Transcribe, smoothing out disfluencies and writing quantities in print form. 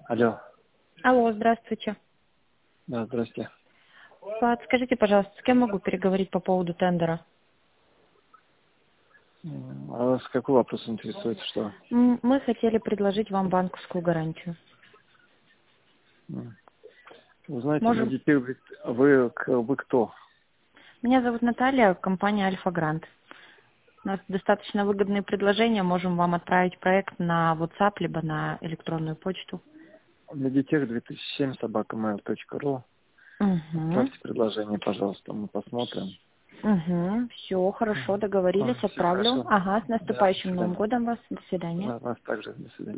Алло. Алло, здравствуйте. Да, здрасте. Подскажите, пожалуйста, с кем могу переговорить по поводу тендера? А вас какой вопрос интересует, что? Мы хотели предложить вам банковскую гарантию. М. Вы знаете, на Можем. детей вы кто? Меня зовут Наталья, компания Альфа Грант. У нас достаточно выгодные предложения. Можем вам отправить проект на WhatsApp, либо на электронную почту. На детей 2007 собакамейл.ру. Угу. Отправьте предложение, пожалуйста, мы посмотрим. Угу. Все, хорошо, договорились, Все отправлю. хорошо. Ага, с Да, до наступающим Новым свидания. годом вас. До свидания. Вас также. До свидания.